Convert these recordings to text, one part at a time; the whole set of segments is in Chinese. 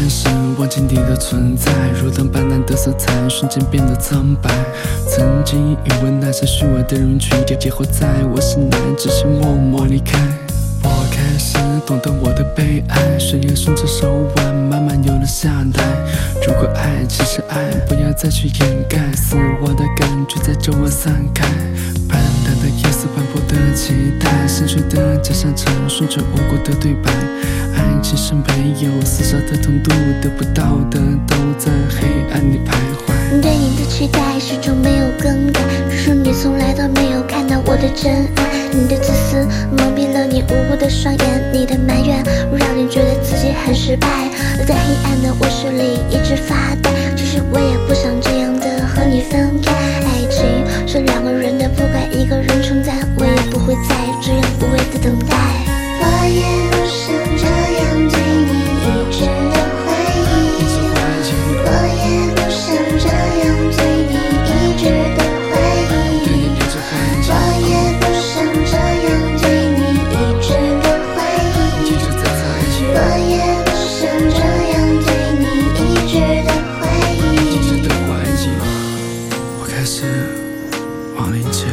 始忘记你的存在，如灯斑斓的色彩瞬间变得苍白。曾经以为那些虚伪的人群结后在我心内只是默默离开。我开始懂得我的悲哀，水也顺着手腕慢慢流了下来。如果爱只是爱，不要再去掩盖，死亡的感觉在周围散开。斑斓的夜色，斑驳的期待，心碎的假象成顺着无辜的对白。爱情是没有厮杀的痛度，得不到的都在黑暗里徘徊。 对你的期待始终没有更改，只是你从来都没有看到我的真爱。你的自私蒙蔽了你无辜的双眼，你的埋怨让你觉得自己很失败。在黑暗的卧室里一直发呆，其实我也不想这样的和你分开。爱情是两个人的，不该一个人承担，我也不会再这样无谓的等待。我也不想这样对你一直的怀疑，我也不想这样对你一直的怀疑，我也不想这样对你一直的怀疑，我也不想这样对你一直的怀疑。 我开始忘了一切，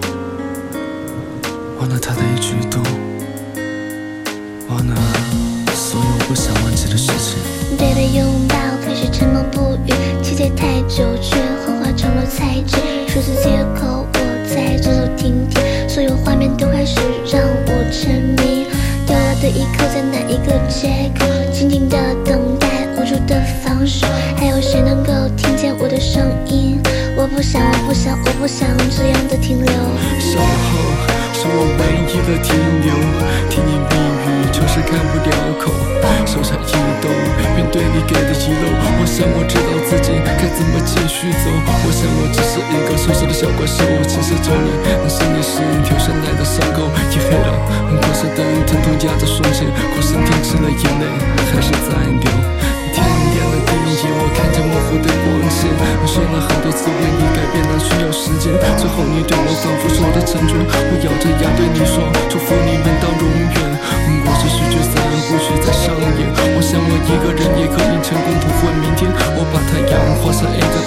忘了他的一举一动，忘了所有不想忘记的事情。 对被拥抱开始沉默不语，期待太久却幻化成了猜忌。十字街口我在走走停停，所有画面都开始让我沉迷。掉落的一刻在哪一个街口，静静的等待，无助的放手，还有谁能够听见我的声音？我不想这样的停留。 守候是我唯一的停留，甜言蜜语就是开不了口，手下一抖便对你给的遗漏。我想我知道自己该怎么继续走，我想我只是一个受伤的小怪兽，其实找你那是你时留下来的伤口。夜黑了，光射灯疼痛压着双肩，哭声停止了，眼泪还是在流。天亮了第一夜，我看见模糊的光线，我说了很多次为你改变，但需要时间。最后你对我仿佛说的成全，我咬着牙对你说，祝福你们到永远。故事续剧3不许再上演，我想我一个人也可以成功度过明天。我把太阳画上一个